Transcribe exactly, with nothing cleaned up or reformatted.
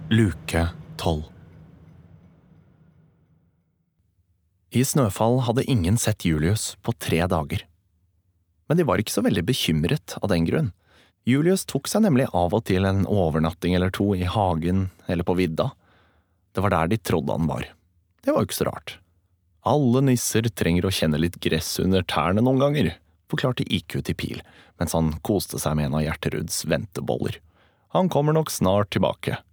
Luke tolv. I Snøfall hadde ingen sett Julius på tre dager. Men de var ikke så veldig bekymret av den grunn. Julius tok seg nemlig av og til en overnatting eller to i hagen eller på vidda. Det var der de trodde han var. Det var jo ikke så rart. Alle nisser trenger å kjenne litt gress under tærne noen ganger, forklarte I Q til Pil, mens han koste seg med en av Hjerteruds venteboller. Han kommer nok snart tilbake.